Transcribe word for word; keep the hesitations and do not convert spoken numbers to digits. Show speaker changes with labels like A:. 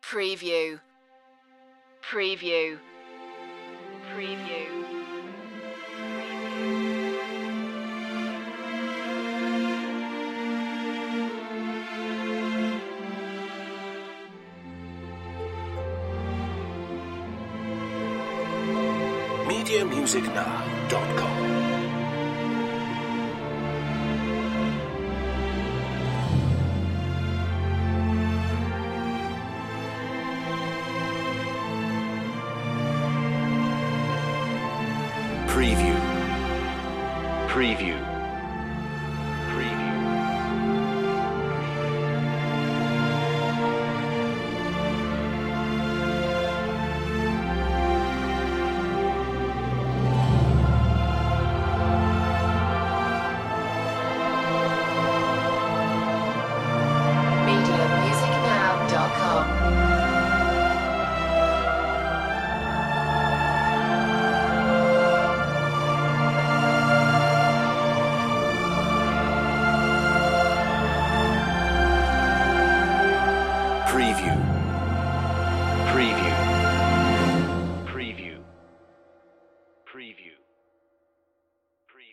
A: Preview. Preview. Preview.
B: media music now dot com. Preview. Preview. Preview.
A: media music now dot com.